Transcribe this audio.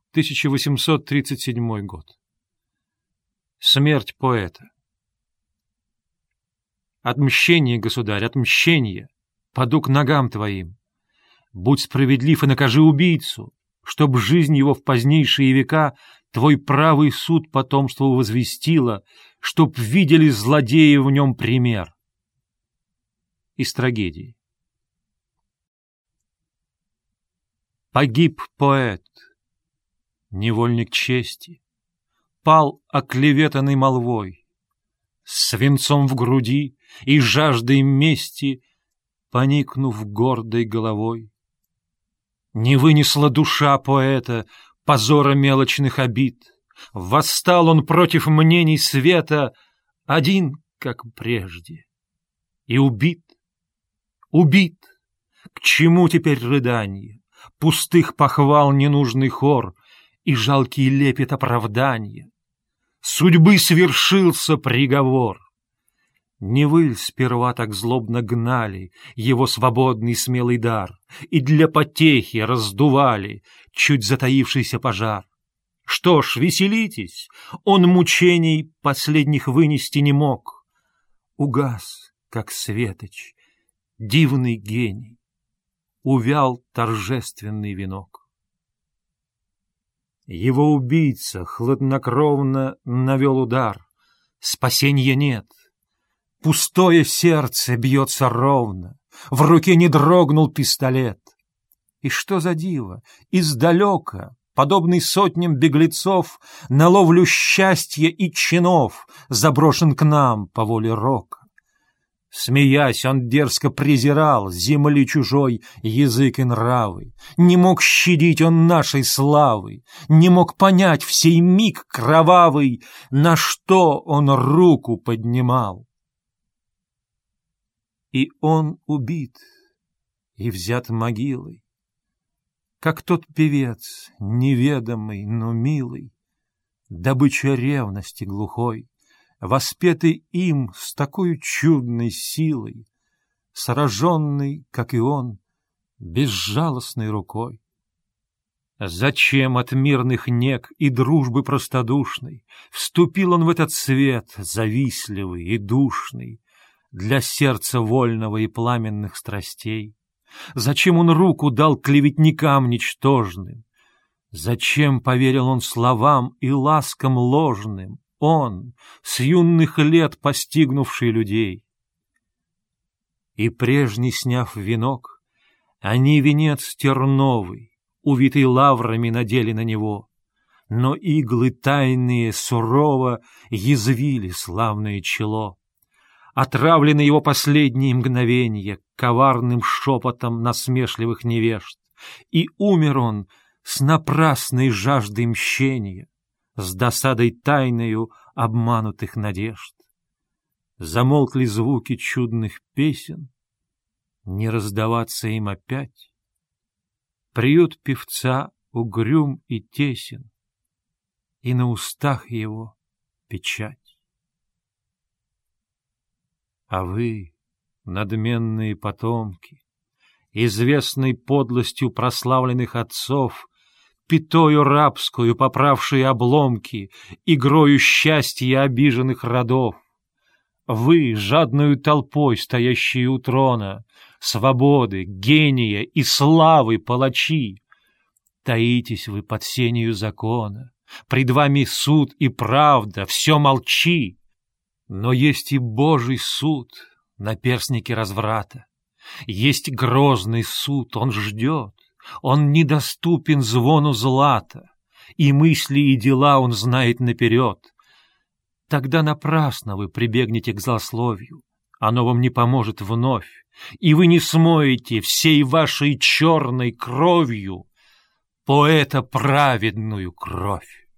1837 год. Смерть поэта. Отмщение, государь, отмщение! Паду к ногам твоим. Будь справедлив и накажи убийцу, чтоб жизнь его в позднейшие века твой правый суд потомству возвестила, чтоб видели злодеи в нем пример. Из трагедии. Погиб поэт, невольник чести, пал оклеветанный молвой, с свинцом в груди и жаждой мести, поникнув гордой головой. Не вынесла душа поэта позора мелочных обид, восстал он против мнений света, один, как прежде, и убит, убит. К чему теперь рыдание, пустых похвал ненужный хор и жалкий лепет оправдания? Судьбы свершился приговор. Не вы сперва так злобно гнали его свободный смелый дар и для потехи раздували чуть затаившийся пожар. Что ж, веселитесь, он мучений последних вынести не мог. Угас, как светоч, дивный гений, увял торжественный венок. Его убийца хладнокровно навел удар, спасенья нет. Пустое сердце бьется ровно, в руке не дрогнул пистолет. И что за диво, издалека, подобный сотням беглецов, на ловлю счастья и чинов заброшен к нам по воле рока. Смеясь, он дерзко презирал земли чужой язык и нравы, не мог щадить он нашей славы, не мог понять в сей миг кровавый, на что он руку поднимал. И он убит и взят могилой, как тот певец, неведомый, но милый, добыча ревности глухой, воспетый им с такой чудной силой, сраженный, как и он, безжалостной рукой. Зачем от мирных нег и дружбы простодушной вступил он в этот свет завистливый и душный, для сердца вольного и пламенных страстей? Зачем он руку дал клеветникам ничтожным? Зачем поверил он словам и ласкам ложным, он, с юных лет постигнувший людей? И прежний, сняв венок, они венец терновый, увитый лаврами, надели на него, но иглы тайные сурово язвили славное чело. Отравлены его последние мгновенья коварным шепотом насмешливых невежд, и умер он с напрасной жаждой мщения, с досадой тайною обманутых надежд. Замолкли звуки чудных песен, не раздаваться им опять. Приют певца угрюм и тесен, и на устах его печать. А вы, надменные потомки, известной подлостью прославленных отцов, пятою рабскую поправшие обломки, игрою счастья обиженных родов, вы, жадную толпой, стоящие у трона, свободы, гения и славы палачи, таитесь вы под сенью закона, пред вами суд и правда, все молчи. Но есть и Божий суд, наперстники разврата. Есть грозный суд, он ждет, он недоступен звону злата, и мысли и дела он знает наперед. Тогда напрасно вы прибегнете к злословию, оно вам не поможет вновь, и вы не смоете всей вашей черной кровью поэта праведную кровь.